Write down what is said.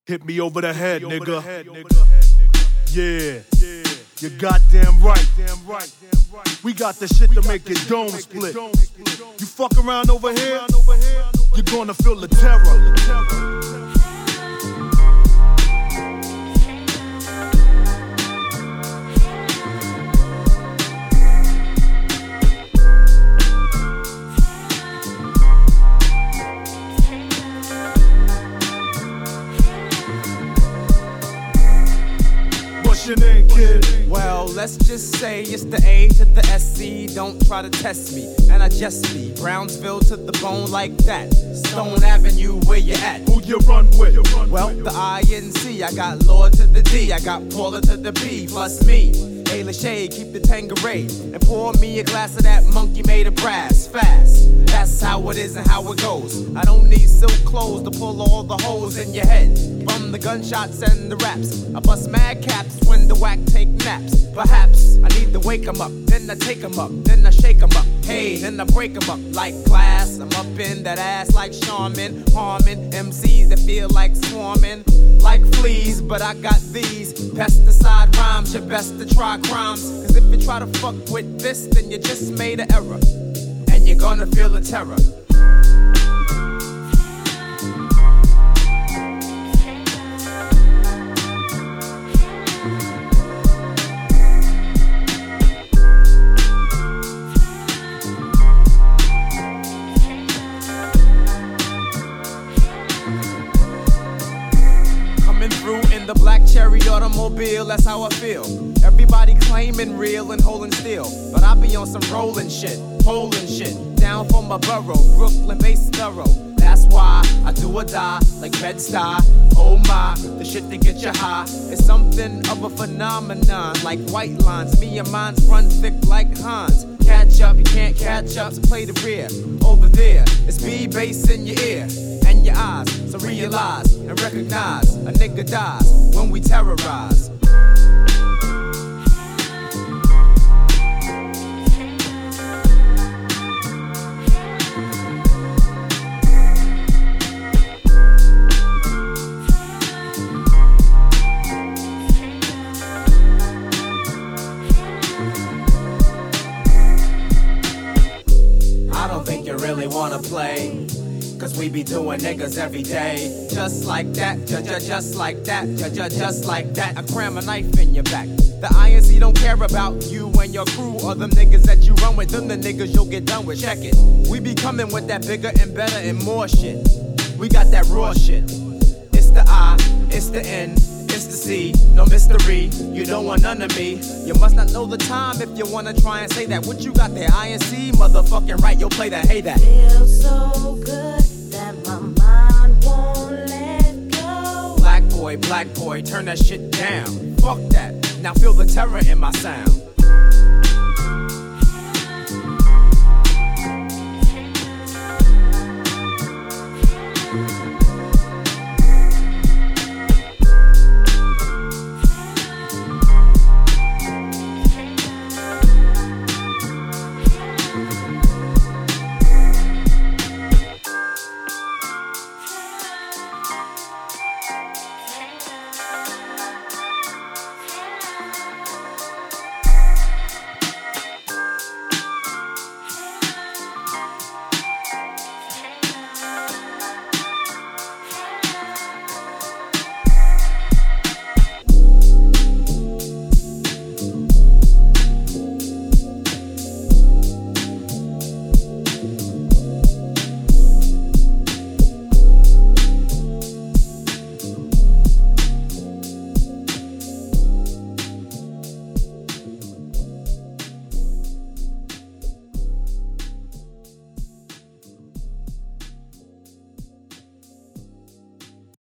Hit me over the head, nigga. Yeah, you're goddamn right. We got the shit to make your dome split. You fuck around over here, you're gonna feel the terror. Your name, kid? Well, let's just say it's the A to the SC. Don't try to test me, and I just be Brownsville to the bone like that. Stone Avenue, where you at? Who you run with? Well, the INC. I got Lord to the D. I got Paula to the P. Plus me. Hey, Lachey, keep the Tanqueray and pour me a glass of that monkey made of brass. Fast. That's how it is and how it goes. I don't need silk clothes to pull all the holes in your head from the gunshots and the raps. I bust mad caps when the whack take naps. Perhaps I need to wake 'em up, then I take 'em up, then I shake 'em up. Hey, then I break 'em up like glass. I'm up in that ass like Charmin, harming MCs that feel like swarming like fleas. But I got these pesticide rhymes. You're best to try crimes, cause if you try to fuck with this, then you just made an error, and you're gonna feel the terror. The black cherry automobile, that's how I feel. Everybody claiming real and holding still, but I be on some rolling shit, holding shit, down for my borough, Brooklyn-based thorough. That's why I do or die like Bed-Stuy. Oh my, the shit that get you high is something of a phenomenon, like white lines. Me and mines run thick like Hans. Catch up, you can't catch up, so play the rear. Over there, it's B-bass in your ear and your eyes, so realize and recognize a nigga dies when we terrorize. I don't think you really wanna play, cause we be doing niggas every day. Just like that, just like that, just like that. I cram a knife in your back. The INC don't care about you and your crew or them niggas that you run with. Them the niggas you'll get done with. Check it. We be coming with that bigger and better and more shit. We got that raw shit. It's the I, it's the N, it's the C. No mystery, you don't want none of me. You must not know the time if you wanna try and say that. What you got there, INC? Motherfucking right, you'll play that, hey that. Feels so good that my mind won't let go. Black boy, turn that shit down. Fuck that, now feel the terror in my sound.